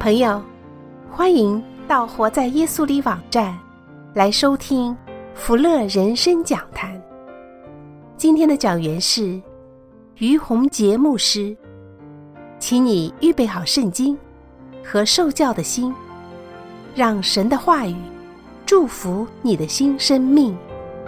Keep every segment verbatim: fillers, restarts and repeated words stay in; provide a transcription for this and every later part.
朋友，欢迎到活在耶稣里网站来收听福乐人生讲坛。今天的讲员是于洪杰牧师，请你预备好圣经和受教的心，让神的话语祝福你的新生命。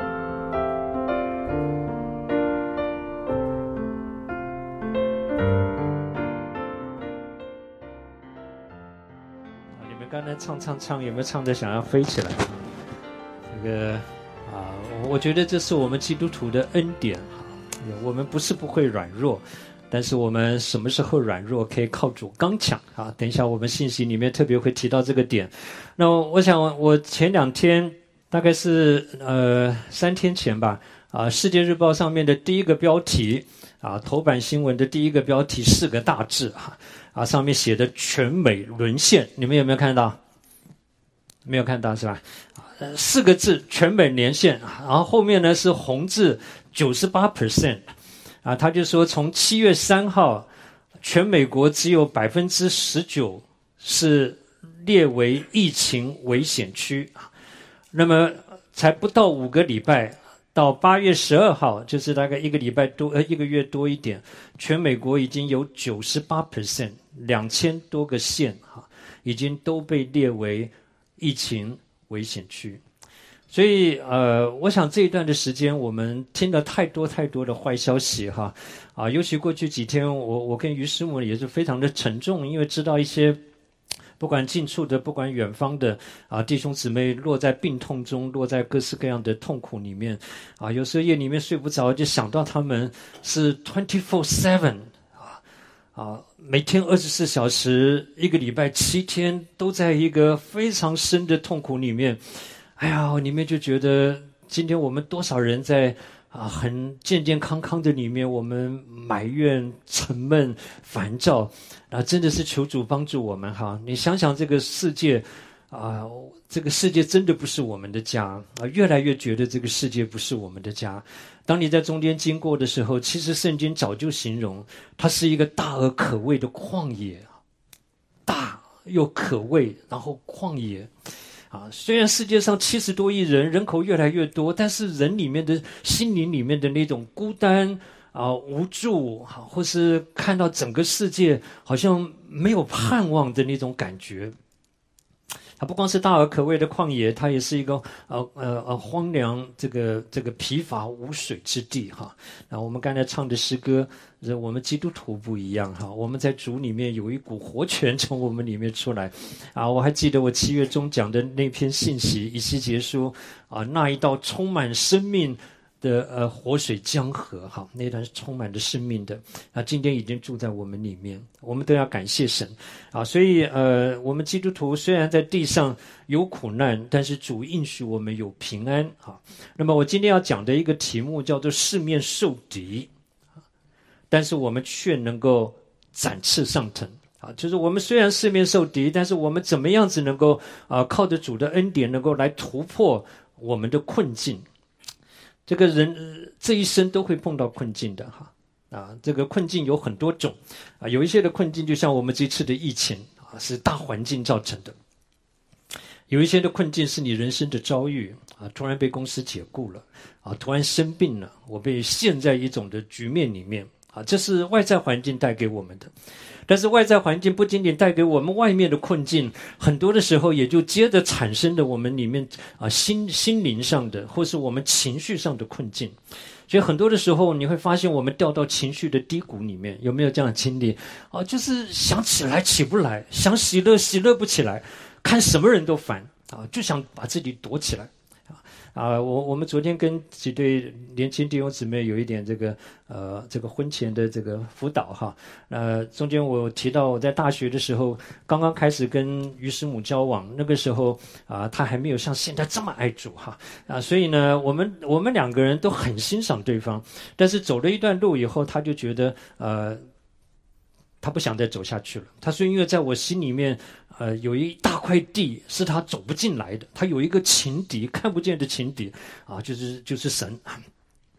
刚才唱唱唱，有没有唱的想要飞起来？这个啊，我觉得这是我们基督徒的恩典。我们不是不会软弱，但是我们什么时候软弱可以靠主刚强啊？等一下我们信息里面特别会提到这个点。那我想我前两天大概是呃三天前吧，啊，《世界日报》上面的第一个标题啊，头版新闻的第一个标题四个大字哈。啊，上面写的全美沦陷，你们有没有看到？没有看到是吧？呃，四个字全美连线，然后后面呢是红字 百分之九十八， 啊，他就说从七月三号，全美国只有 百分之十九 是列为疫情危险区，那么才不到五个礼拜。到八月十二号，就是大概一个礼拜多，呃，一个月多一点，全美国已经有 百分之九十八， 两千多个县哈，已经都被列为疫情危险区。所以呃，我想这一段的时间，我们听了太多太多的坏消息哈，啊，尤其过去几天，我我跟于师母也是非常的沉重，因为知道一些。不管近处的，不管远方的啊，弟兄姊妹落在病痛中，落在各式各样的痛苦里面啊，有时候夜里面睡不着，就想到他们是 二十四小时 啊啊，每天二十四小时，一个礼拜七天都在一个非常深的痛苦里面。哎呀，里面就觉得今天我们多少人在啊，很健健康康的里面，我们埋怨、沉闷、烦躁，啊，真的是求主帮助我们哈！你想想这个世界，啊，这个世界真的不是我们的家啊，越来越觉得这个世界不是我们的家。当你在中间经过的时候，其实圣经早就形容它是一个大而可畏的旷野，大又可畏，然后旷野。啊，虽然世界上七十多亿人，人口越来越多，但是人里面的心灵里面的那种孤单啊、无助，或是看到整个世界好像没有盼望的那种感觉。它不光是大而可畏的旷野，它也是一个呃呃呃荒凉，这个这个疲乏无水之地哈。那我们刚才唱的诗歌，我们基督徒不一样哈，我们在主里面有一股活泉从我们里面出来啊。我还记得我七月中讲的那篇信息，以西结书啊，那一道充满生命的呃活水江河哈，那段是充满着生命的啊，今天已经住在我们里面，我们都要感谢神啊。所以呃，我们基督徒虽然在地上有苦难，但是主应许我们有平安啊。那么我今天要讲的一个题目叫做四面受敌，但是我们却能够展翅上腾啊，就是我们虽然四面受敌，但是我们怎么样子能够啊靠着主的恩典，能够来突破我们的困境。这个人、呃、这一生都会碰到困境的哈啊，这个困境有很多种啊，有一些的困境就像我们这次的疫情啊，是大环境造成的；有一些的困境是你人生的遭遇啊，突然被公司解雇了啊，突然生病了，我被陷在一种的局面里面啊，这是外在环境带给我们的。但是外在环境不仅仅带给我们外面的困境，很多的时候也就接着产生的我们里面啊心心灵上的或是我们情绪上的困境。所以很多的时候你会发现我们掉到情绪的低谷里面，有没有这样的经历啊？就是想起来起不来，想喜乐喜乐不起来，看什么人都烦啊，就想把自己躲起来。啊，我我们昨天跟几对年轻弟兄姊妹有一点这个呃这个婚前的这个辅导哈，呃中间我提到我在大学的时候刚刚开始跟于师母交往，那个时候啊他还没有像现在这么爱主哈啊，所以呢我们我们两个人都很欣赏对方，但是走了一段路以后，他就觉得呃他不想再走下去了。他说因为在我心里面呃，有一大块地是他走不进来的，他有一个情敌，看不见的情敌啊，就是就是神。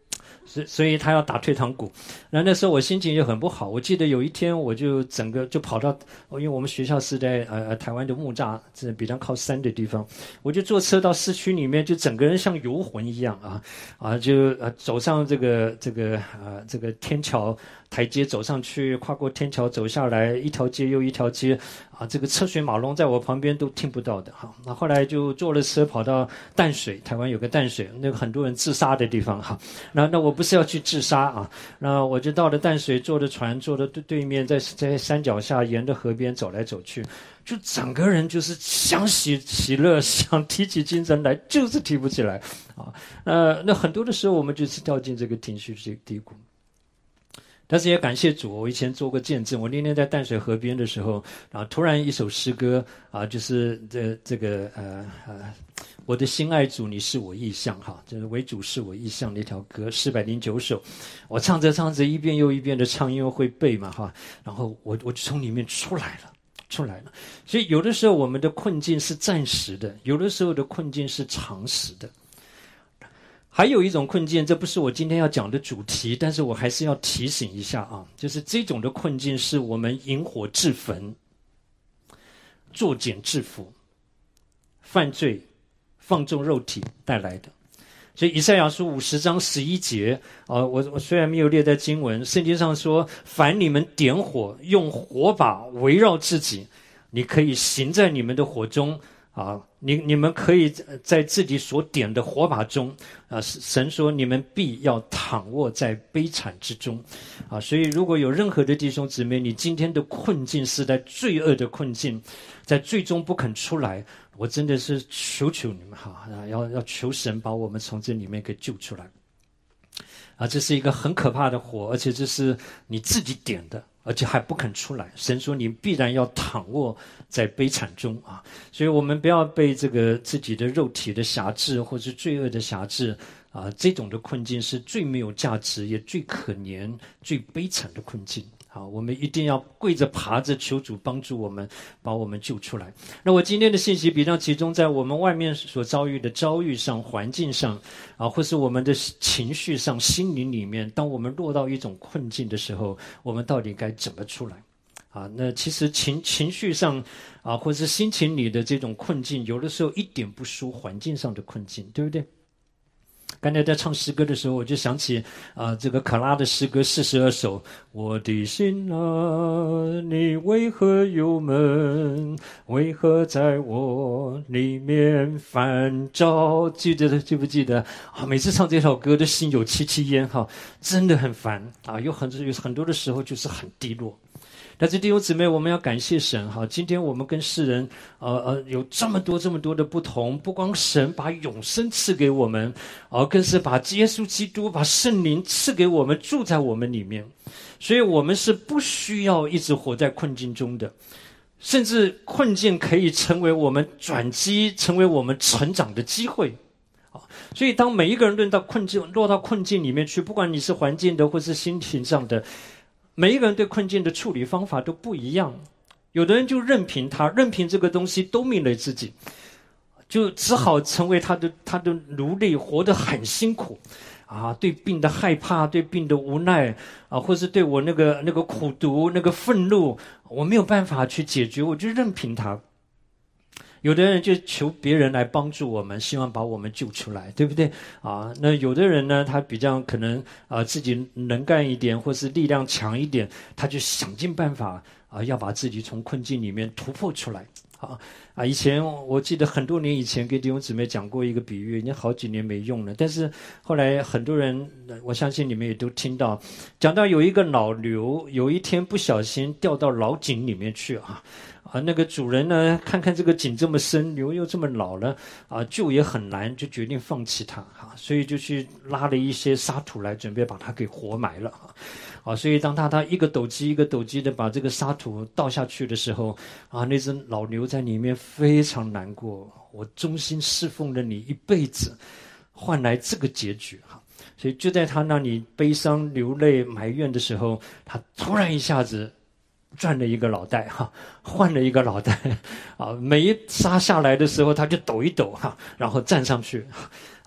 所以所以他要打退堂鼓。然后那时候我心情就很不好，我记得有一天我就整个就跑到，因为我们学校是在呃台湾的木栅，这比较靠山的地方，我就坐车到市区里面，就整个人像游魂一样啊啊，就呃走上这个这个啊这个天桥台阶走上去，跨过天桥走下来，一条街又一条街啊，这个车水马龙在我旁边都听不到的哈。那后来就坐了车跑到淡水，台湾有个淡水，那个很多人自杀的地方哈。那那我不是要去自杀啊，那我就到了淡水，坐着船，坐着对对面，在在山脚下，沿着河边走来走去，就整个人就是想喜喜乐，想提起精神来，就是提不起来啊。呃，那很多的时候我们就是掉进这个情绪这个低谷。但是也感谢主，我以前做过见证。我那天在淡水河边的时候，啊，突然一首诗歌啊，就是这这个呃呃，我的心爱主，你是我意象哈，就是为主是我意象那条歌，四百零九首，我唱着唱着一遍又一遍的唱，因为会背嘛哈，然后我我就从里面出来了，出来了。所以有的时候我们的困境是暂时的，有的时候的困境是长时的。还有一种困境，这不是我今天要讲的主题，但是我还是要提醒一下啊，就是这种的困境是我们引火自焚、作茧自缚、犯罪、放纵肉体带来的。所以以赛亚书五十章十一节啊，我我虽然没有列在经文，圣经上说，凡你们点火，用火把围绕自己，你可以行在你们的火中啊，你你们可以在自己所点的火把中啊，神说你们必要躺卧在悲惨之中啊。所以如果有任何的弟兄姊妹，你今天的困境是在罪恶的困境，在最终不肯出来，我真的是求求你们哈，要要求神把我们从这里面给救出来啊！这是一个很可怕的火，而且这是你自己点的，而且还不肯出来。神说你必然要躺卧在悲惨中啊！所以我们不要被这个自己的肉体的辖制或是罪恶的辖制啊，这种的困境是最没有价值也最可怜最悲惨的困境。好，我们一定要跪着爬着求主帮助我们，把我们救出来。那我今天的信息比较集中在我们外面所遭遇的遭遇上、环境上啊，或是我们的情绪上、心灵里面。当我们落到一种困境的时候，我们到底该怎么出来？啊，那其实情情绪上啊，或是心情里的这种困境，有的时候一点不输环境上的困境，对不对？刚才在唱诗歌的时候，我就想起啊、呃，这个可拉的诗歌四十二首。我的心啊，你为何忧闷？为何在我里面烦躁？记得记不记得啊？每次唱这首歌，的心有戚戚焉哈，真的很烦啊！有很多有很多的时候就是很低落。但是弟兄姊妹，我们要感谢神哈！今天我们跟世人，呃呃，有这么多这么多的不同，不光神把永生赐给我们，而、呃、更是把耶稣基督、把圣灵赐给我们，住在我们里面。所以我们是不需要一直活在困境中的，甚至困境可以成为我们转机，成为我们成长的机会。所以当每一个人落到困境、落到困境里面去，不管你是环境的或是心情上的，每一个人对困境的处理方法都不一样。有的人就任凭他，任凭这个东西都命了自己，就只好成为他的他的奴隶，活得很辛苦啊！对病的害怕，对病的无奈啊，或是对我那个那个苦毒、那个愤怒，我没有办法去解决，我就任凭他。有的人就求别人来帮助我们，希望把我们救出来，对不对啊？那有的人呢，他比较可能啊自己能干一点，或是力量强一点，他就想尽办法啊要把自己从困境里面突破出来。啊啊！以前我记得很多年以前给弟兄姊妹讲过一个比喻，已经好几年没用了。但是后来很多人，我相信你们也都听到，讲到有一个老牛，有一天不小心掉到老井里面去啊。啊，那个主人呢，看看这个井这么深，牛又这么老了，啊，救也很难，就决定放弃它啊，所以就去拉了一些沙土来，准备把它给活埋了啊。啊，所以当他他一个斗鸡一个斗鸡的把这个沙土倒下去的时候，啊，那只老牛在里面非常难过，我忠心侍奉了你一辈子，换来这个结局哈。所以就在他那里悲伤流泪埋怨的时候，他突然一下子转了一个脑袋哈，换了一个脑袋啊！每一沙下来的时候，他就抖一抖哈，然后站上去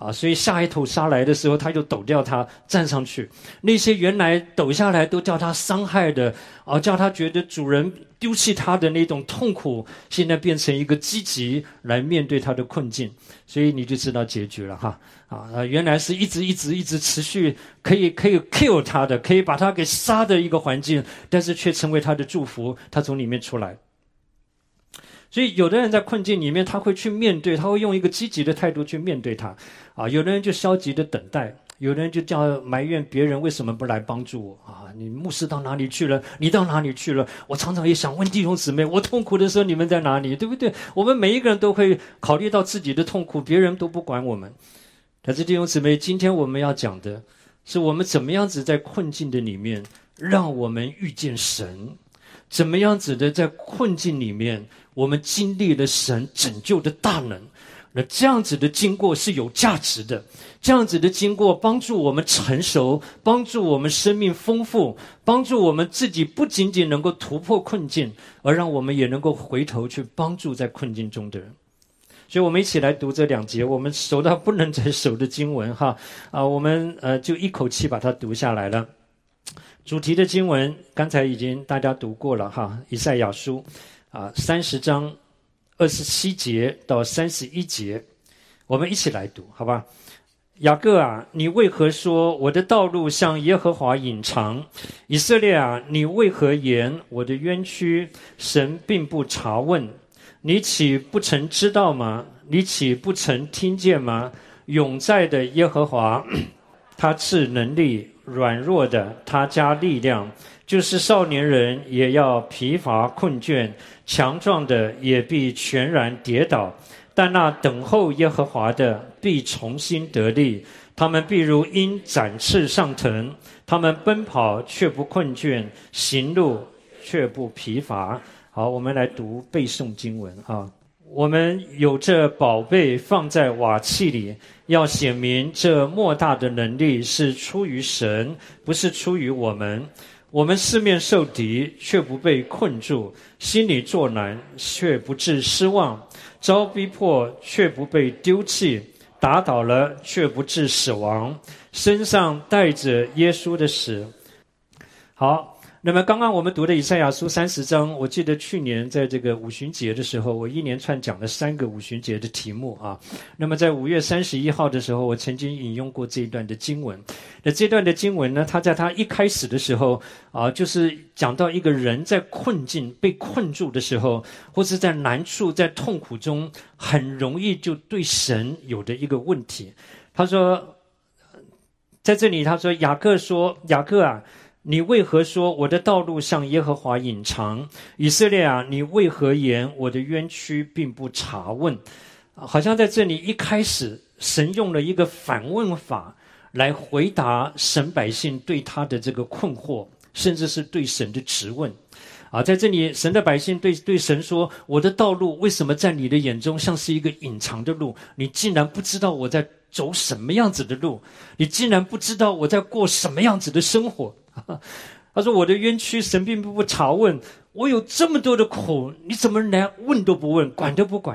啊，所以下一头杀来的时候，他就抖掉它，站上去。那些原来抖下来都叫他伤害的，啊，叫他觉得主人丢弃他的那种痛苦，现在变成一个积极来面对他的困境。所以你就知道结局了哈。啊，原来是一直一直一直持续可以可以 kill 他的，可以把他给杀的一个环境，但是却成为他的祝福，他从里面出来。所以有的人在困境里面，他会去面对，他会用一个积极的态度去面对他。啊，有的人就消极的等待，有的人就叫埋怨别人为什么不来帮助我啊？你牧师到哪里去了？你到哪里去了？我常常也想问弟兄姊妹，我痛苦的时候你们在哪里？对不对？我们每一个人都会考虑到自己的痛苦，别人都不管我们。但是弟兄姊妹，今天我们要讲的是我们怎么样子在困境的里面让我们遇见神，怎么样子的在困境里面我们经历了神拯救的大能。那这样子的经过是有价值的，这样子的经过帮助我们成熟，帮助我们生命丰富，帮助我们自己不仅仅能够突破困境，而让我们也能够回头去帮助在困境中的人。所以我们一起来读这两节我们熟到不能再熟的经文哈啊，我们呃就一口气把它读下来了。主题的经文刚才已经大家读过了哈，以赛亚书啊三十章二十七节到三十一节，我们一起来读好吧。雅各啊，你为何说我的道路向耶和华隐藏？以色列啊，你为何言我的冤屈神并不查问？你岂不曾知道吗？你岂不曾听见吗？永在的耶和华，他赐能力，软弱的他加力量，就是少年人也要疲乏困倦，强壮的也必全然跌倒。但那等候耶和华的必重新得力，他们必如鹰展翅上腾，他们奔跑却不困倦，行路却不疲乏。好，我们来读背诵经文啊。我们有这宝贝放在瓦器里，要显明这莫大的能力是出于神，不是出于我们。我们四面受敌，却不被困住；心里作难，却不致失望；遭逼迫，却不被丢弃；打倒了，却不致死亡。身上带着耶稣的死。好。那么刚刚我们读的以赛亚书三十章，我记得去年在这个五旬节的时候，我一连串讲了三个五旬节的题目啊。那么在五月三十一号的时候，我曾经引用过这一段的经文。那这段的经文呢，它在它一开始的时候啊，就是讲到一个人在困境被困住的时候，或是在难处在痛苦中，很容易就对神有的一个问题。他说在这里他说雅各说雅各啊，你为何说我的道路向耶和华隐藏？以色列啊，你为何言我的冤屈并不查问？好像在这里一开始神用了一个反问法来回答神百姓对他的这个困惑，甚至是对神的质问啊，在这里神的百姓对对神说，我的道路为什么在你的眼中像是一个隐藏的路？你竟然不知道我在走什么样子的路，你竟然不知道我在过什么样子的生活。他说我的冤屈神并不查问，我有这么多的苦，你怎么连问都不问，管都不管？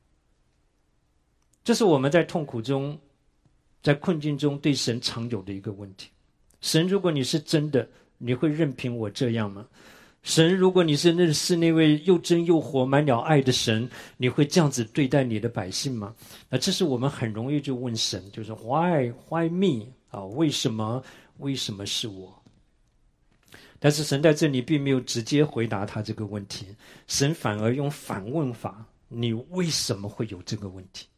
这是我们在痛苦中在困境中对神常有的一个问题。神，如果你是真的，你会任凭我这样吗？神，如果你是那是那位又真又活满了爱的神，你会这样子对待你的百姓吗？那这是我们很容易就问神，就是 why why me 啊？为什么为什么是我？但是神在这里并没有直接回答他这个问题，神反而用反问法，你为什么会有这个问题？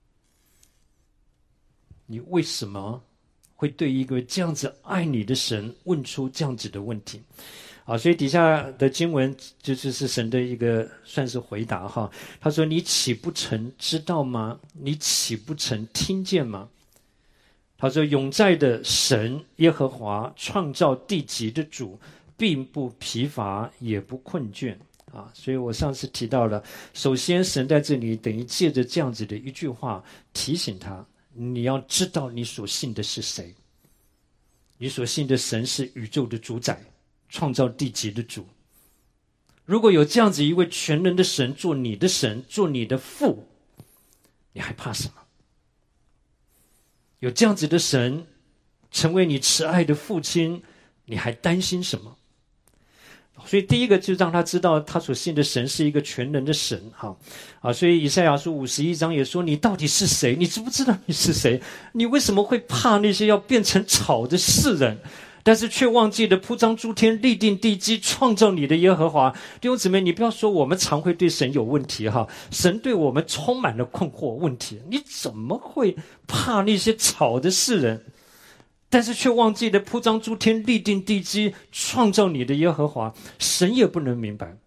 你为什么会对一个这样子爱你的神问出这样子的问题？啊，所以底下的经文就是是神的一个算是回答哈。他说：“你岂不曾知道吗？你岂不曾听见吗？”他说：“永在的神耶和华，创造地极的主，并不疲乏，也不困倦。”啊，所以我上次提到了，首先神在这里等于借着这样子的一句话提醒他，你要知道你所信的是谁。你所信的神是宇宙的主宰，创造地极的主。如果有这样子一位全能的神做你的神，做你的父，你还怕什么？ 有这样子的神成为你慈爱的父亲，你还担心什么？所以第一个就让他知道他所信的神是一个全能的神哈啊，所以以赛亚书五十一章也说，你到底是谁？你知不知道你是谁？你为什么会怕那些要变成草的世人，但是却忘记了铺张诸天立定地基创造你的耶和华？弟兄姊妹，你不要说我们常会对神有问题哈，神对我们充满了困惑问题，你怎么会怕那些草的世人，但是却忘记了铺张诸天立定地基创造你的耶和华？神也不能明白。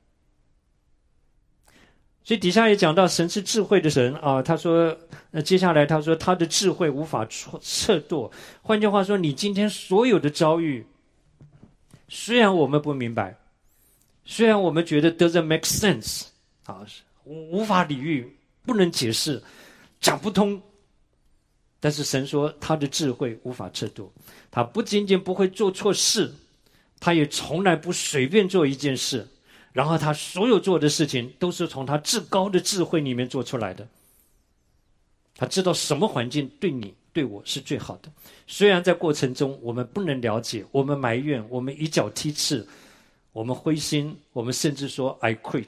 所以底下也讲到神是智慧的神啊，他说那接下来他说他的智慧无法测度。换句话说，你今天所有的遭遇，虽然我们不明白，虽然我们觉得 doesn't make sense 啊，无法理喻，不能解释，讲不通，但是神说他的智慧无法测度，他不仅仅不会做错事，他也从来不随便做一件事，然后他所有做的事情都是从他至高的智慧里面做出来的。他知道什么环境对你对我是最好的，虽然在过程中我们不能了解，我们埋怨，我们一脚踢刺，我们灰心，我们甚至说 I quit，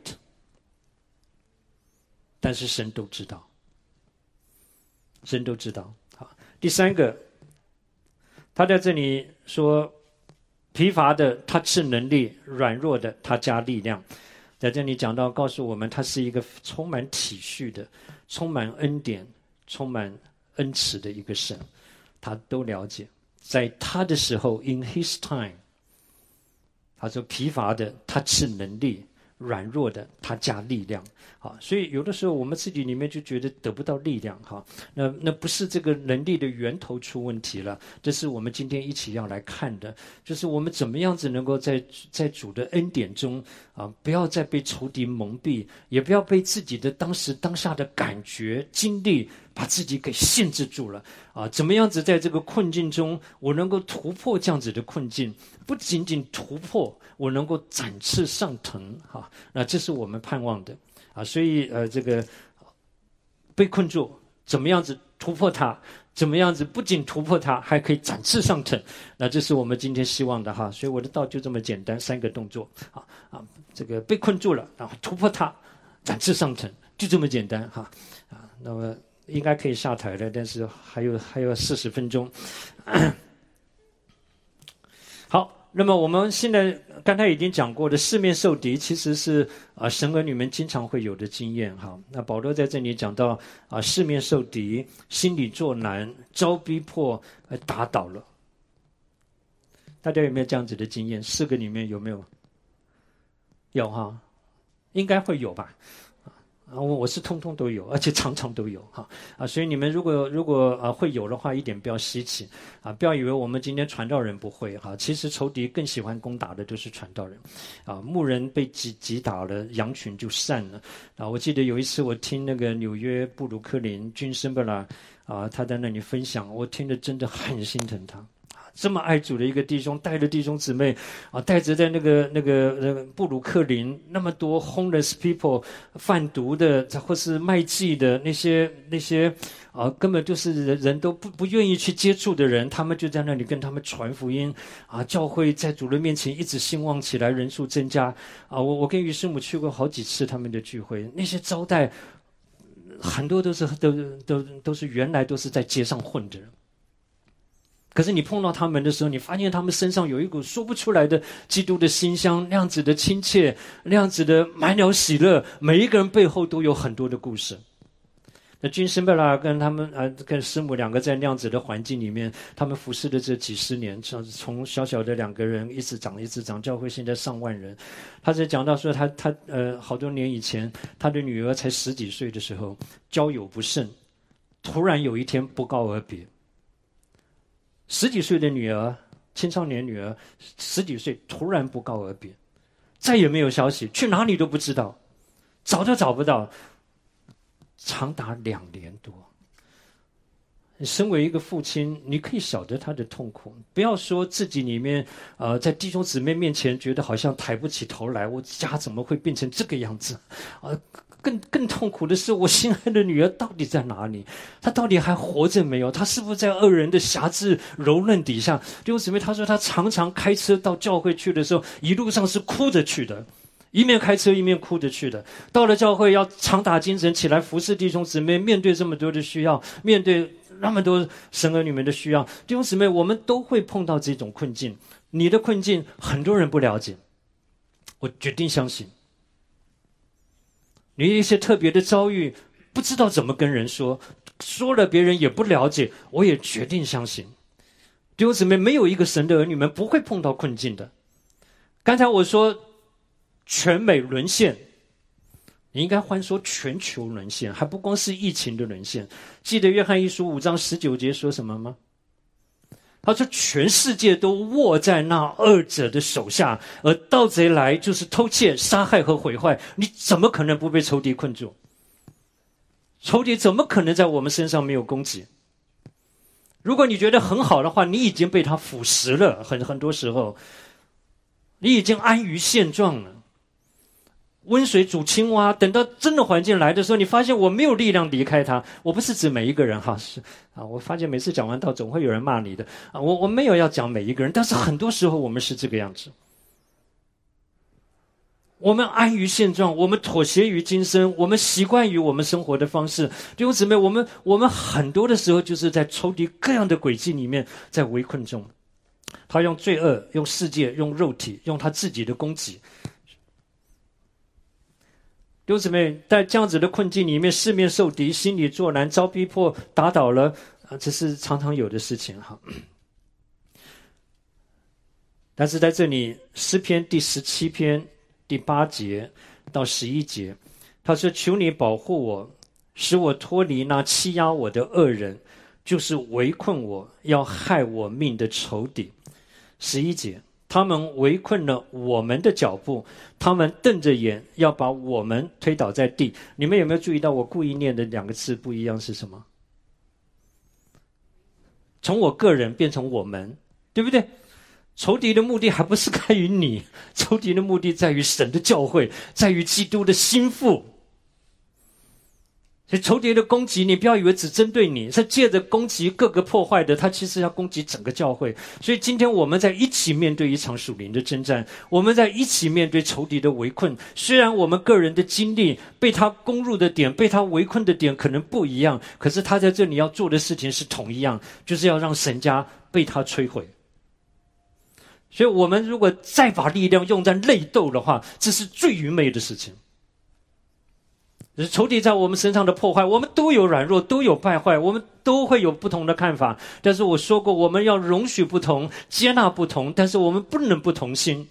但是神都知道，神都知道。好，第三个，他在这里说，疲乏的他赐能力，软弱的他加力量。在这里讲到告诉我们，他是一个充满体恤的，充满恩典，充满恩慈的一个神，他都了解。在他的时候 in his time， 他说疲乏的他赐能力，软弱的他加力量。好，所以有的时候我们自己里面就觉得得不到力量哈，那那不是这个能力的源头出问题了，这是我们今天一起要来看的，就是我们怎么样子能够在在主的恩典中啊，不要再被仇敌蒙蔽，也不要被自己的当时当下的感觉经历把自己给限制住了啊！怎么样子在这个困境中，我能够突破这样子的困境？不仅仅突破，我能够展翅上腾哈、啊！那这是我们盼望的啊！所以呃，这个被困住，怎么样子突破它？怎么样子不仅突破它，还可以展翅上腾？那这是我们今天希望的哈！所以我的道就这么简单，三个动作啊啊！这个被困住了，然后突破它，展翅上腾，就这么简单哈啊！那么。应该可以下台了，但是还有还有四十分钟。好，那么我们现在刚才已经讲过的四面受敌，其实是啊、呃、神儿女们经常会有的经验哈。那保罗在这里讲到啊、呃、四面受敌，心里作难，遭逼迫，呃打倒了。大家有没有这样子的经验？四个里面有没有？有哈，应该会有吧。啊，我我是通通都有，而且常常都有哈啊，所以你们如果如果啊会有的话，一点不要稀奇啊，不要以为我们今天传道人不会哈，其实仇敌更喜欢攻打的都是传道人，啊，牧人被击击打了，羊群就散了啊。我记得有一次我听那个纽约布鲁克林君森布拉啊，他在那里分享，我听得真的很心疼他。这么爱主的一个弟兄，带着弟兄姊妹啊，带着在那个那个那个布鲁克林那么多 homeless people 贩毒的或是卖妓的那些那些啊，根本就是人人都不不愿意去接触的人，他们就在那里跟他们传福音啊，教会在主的面前一直兴旺起来，人数增加啊。我我跟于师母去过好几次他们的聚会，那些招待很多都是都都都是原来都是在街上混的人。可是你碰到他们的时候，你发现他们身上有一股说不出来的基督的馨香，那样子的亲切，那样子的满了喜乐，每一个人背后都有很多的故事。那君森贝拉跟他们呃跟师母两个在那样子的环境里面，他们服侍的这几十年，从从小小的两个人一直长一直长，教会现在上万人。他在讲到说他他呃好多年以前，他的女儿才十几岁的时候，交友不慎，突然有一天不告而别。十几岁的女儿，青少年女儿，十几岁突然不告而别，再也没有消息，去哪里都不知道，找都找不到，长达两年多。身为一个父亲，你可以晓得他的痛苦。不要说自己里面，呃，在弟兄姊妹面前觉得好像抬不起头来，我家怎么会变成这个样子？啊、呃， 更更痛苦的是，我心爱的女儿到底在哪里？她到底还活着没有？她是不是在恶人的辖制蹂躏底下？弟兄姊妹，她说她常常开车到教会去的时候，一路上是哭着去的，一面开车一面哭着去的。到了教会要常打精神起来服侍弟兄姊妹，面对这么多的需要，面对那么多神儿女们的需要，弟兄姊妹，我们都会碰到这种困境。你的困境很多人不了解，我决定相信。你有一些特别的遭遇，不知道怎么跟人说，说了别人也不了解，我也决定相信。弟兄姊妹，没有一个神的儿女们不会碰到困境的。刚才我说全美沦陷，你应该换说全球沦陷，还不光是疫情的沦陷。记得约翰一书五章十九节说什么吗？他说全世界都握在那恶者的手下，而盗贼来就是偷窃、杀害和毁坏。你怎么可能不被仇敌困住？仇敌怎么可能在我们身上没有攻击？如果你觉得很好的话，你已经被他腐蚀了，很很多时候你已经安于现状了。温水煮青蛙，等到真的环境来的时候，你发现我没有力量离开它。我不是指每一个人哈，是啊，我发现每次讲完道总会有人骂你的啊，我我没有要讲每一个人，但是很多时候我们是这个样子。我们安于现状，我们妥协于今生，我们习惯于我们生活的方式。弟兄姊妹，我们我们很多的时候就是在仇敌各样的诡计里面在围困中，他用罪恶、用世界、用肉体、用他自己的攻击。弟兄姊妹，在这样子的困境里面，四面受敌，心里作难，遭逼迫，打倒了，啊，这是常常有的事情哈。但是在这里，诗篇第十七篇第八节到十一节，他说：“求你保护我，使我脱离那欺压我的恶人，就是围困我要害我命的仇敌。”十一节。他们围困了我们的脚步，他们瞪着眼要把我们推倒在地。你们有没有注意到我故意念的两个字不一样是什么？从我个人变成我们，对不对？仇敌的目的还不是在于你，仇敌的目的在于神的教会，在于基督的心腹。所以仇敌的攻击，你不要以为只针对你，是借着攻击各个破坏的，他其实要攻击整个教会。所以今天我们在一起面对一场属灵的征战，我们在一起面对仇敌的围困。虽然我们个人的经历被他攻入的点，被他围困的点可能不一样，可是他在这里要做的事情是同一样，就是要让神家被他摧毁。所以我们如果再把力量用在内斗的话，这是最愚昧的事情。仇敌在我们身上的破坏，我们都有软弱，都有败坏，我们都会有不同的看法。但是我说过，我们要容许不同，接纳不同，但是我们不能不同心。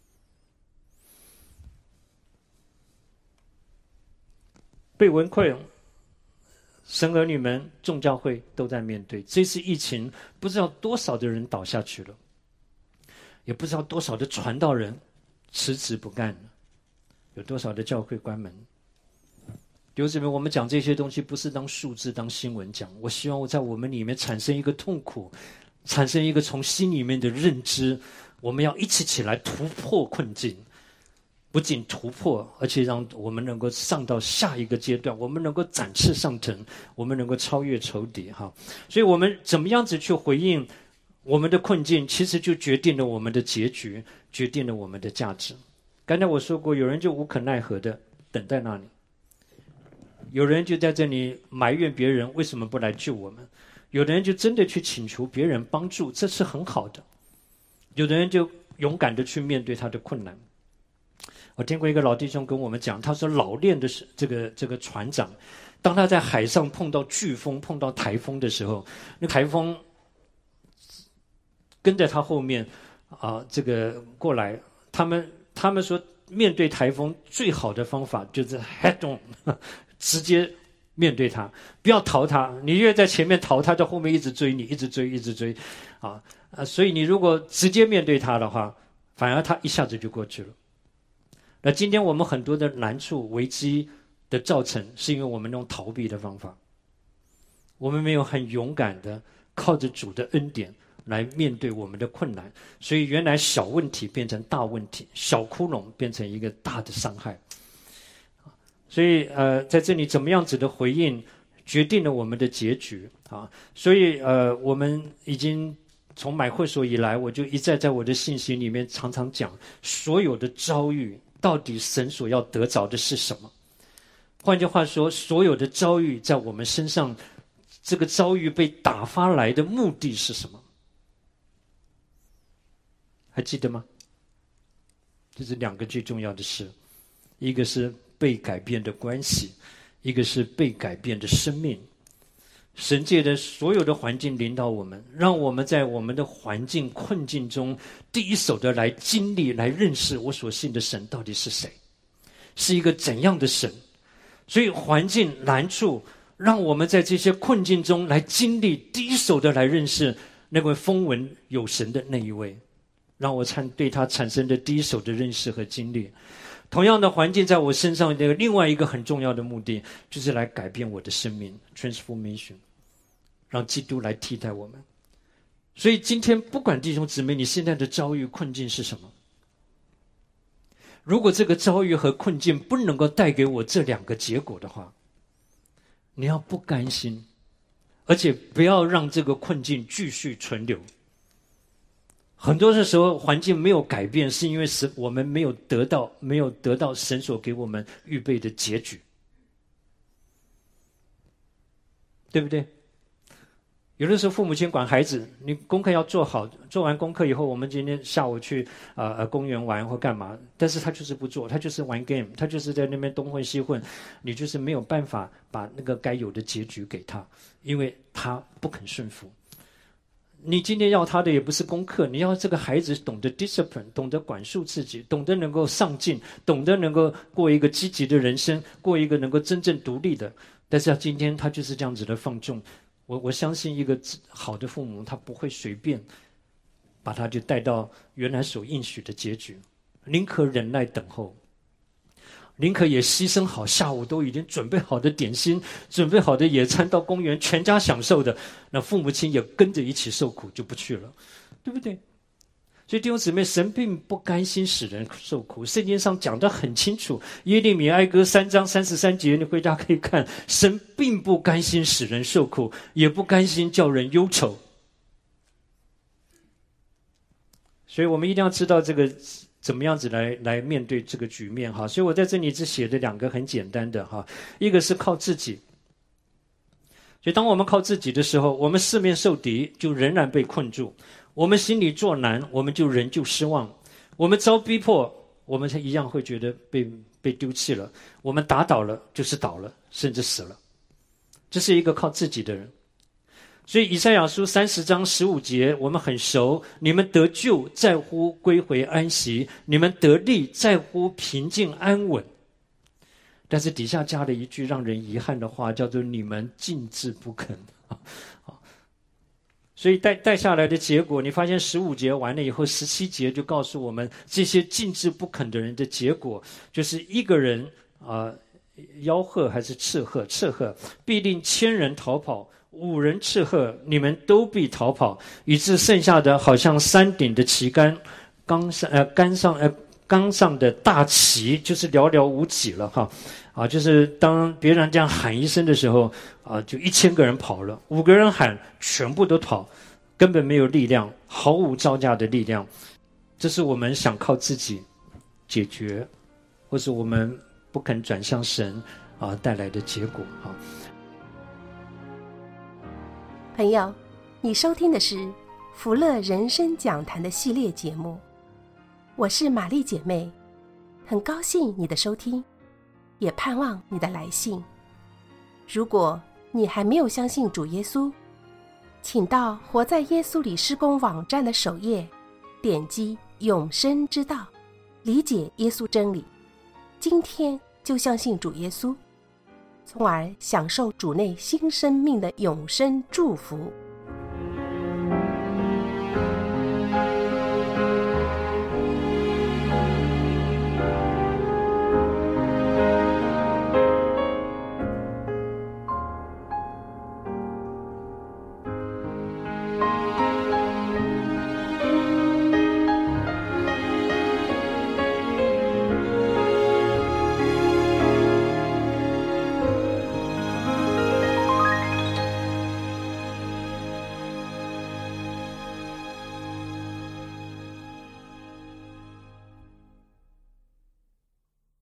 被围困，神儿女们众教会都在面对这次疫情，不知道多少的人倒下去了，也不知道多少的传道人辞职不干了，有多少的教会关门。弟兄姊妹，我们讲这些东西不是当数字当新闻讲，我希望我在我们里面产生一个痛苦，产生一个从心里面的认知，我们要一起起来突破困境，不仅突破，而且让我们能够上到下一个阶段，我们能够展翅上腾，我们能够超越仇敌哈。所以我们怎么样子去回应我们的困境，其实就决定了我们的结局，决定了我们的价值。刚才我说过，有人就无可奈何的等在那里，有人就在这里埋怨别人为什么不来救我们，有的人就真的去请求别人帮助，这是很好的。有的人就勇敢的去面对他的困难。我听过一个老弟兄跟我们讲，他说老练的是这个这个船长，当他在海上碰到飓风碰到台风的时候，那台风跟在他后面啊、呃，这个过来，他们他们说面对台风最好的方法就是 head on， 直接面对他，不要逃他。你越在前面逃，他在后面一直追你，一直追，一直追，啊啊！所以你如果直接面对他的话，反而他一下子就过去了。那今天我们很多的难处、危机的造成，是因为我们用逃避的方法，我们没有很勇敢的靠着主的恩典来面对我们的困难，所以原来小问题变成大问题，小窟窿变成一个大的伤害。 所以呃，在这里怎么样子的回应，决定了我们的结局啊。所以呃，我们已经从买会所以来，我就一再在我的信息里面常常讲，所有的遭遇到底神所要得着的是什么？换句话说，所有的遭遇在我们身上，这个遭遇被打发来的目的是什么？还记得吗？这是两个最重要的事，一个是被改变的关系，一个是被改变的生命。神界的所有的环境领导我们，让我们在我们的环境困境中，第一手的来经历、来认识我所信的神到底是谁，是一个怎样的神。所以环境难处，让我们在这些困境中来经历，第一手的来认识那位风闻有神的那一位，让我产对他产生的第一手的认识和经历。同样的环境在我身上的另外一个很重要的目的，就是来改变我的生命 transformation， 让基督来替代我们。所以今天不管弟兄姊妹你现在的遭遇困境是什么，如果这个遭遇和困境不能够带给我这两个结果的话，你要不甘心，而且不要让这个困境继续存留。很多的时候环境没有改变，是因为神我们没有得到没有得到神所给我们预备的结局，对不对？有的时候父母亲管孩子，你功课要做好，做完功课以后，我们今天下午去呃呃公园玩或干嘛，但是他就是不做，他就是玩 game， 他就是在那边东混西混，你就是没有办法把那个该有的结局给他，因为他不肯顺服。你今天要他的也不是功课，你要这个孩子懂得 discipline， 懂得管束自己，懂得能够上进，懂得能够过一个积极的人生，过一个能够真正独立的。但是今天他就是这样子的放纵，我我相信一个好的父母，他不会随便把他就带到原来所应许的结局，宁可忍耐等候，宁可也牺牲好下午都已经准备好的点心，准备好的野餐，到公园全家享受的，那父母亲也跟着一起受苦，就不去了，对不对？所以弟兄姊妹，神并不甘心使人受苦，圣经上讲得很清楚，耶利米哀歌三章三十三节，你回家可以看，神并不甘心使人受苦，也不甘心叫人忧愁。所以我们一定要知道这个怎么样子来来面对这个局面哈。所以我在这里只写的两个很简单的哈，一个是靠自己。所以当我们靠自己的时候，我们四面受敌，就仍然被困住；我们心里作难，我们就仍旧失望；我们遭逼迫，我们一样会觉得被被丢弃了；我们打倒了，就是倒了，甚至死了。这是一个靠自己的人。所以以赛亚书三十章十五节我们很熟，你们得救在乎归回安息，你们得力在乎平静安稳。但是底下加了一句让人遗憾的话，叫做你们静置不肯。所以带带下来的结果，你发现十五节完了以后，十七节就告诉我们这些静置不肯的人的结果，就是一个人啊、呃、吆喝还是斥喝，斥喝必令千人逃跑，五人斥喝，你们都必逃跑，以致剩下的好像山顶的旗杆，杆上呃杆上呃杆上的大旗，就是寥寥无几了哈。啊，就是当别人这样喊一声的时候，啊，就一千个人跑了，五个人喊，全部都跑，根本没有力量，毫无招架的力量。这是我们想靠自己解决，或是我们不肯转向神啊带来的结果啊。 朋友，你收听的是福乐人生讲坛的系列节目，我是玛丽姐妹，很高兴你的收听，也盼望你的来信。如果你还没有相信主耶稣，请到活在耶稣里施工网站的首页，点击永生之道，理解耶稣真理，今天就相信主耶稣，从而享受主内新生命的永生祝福。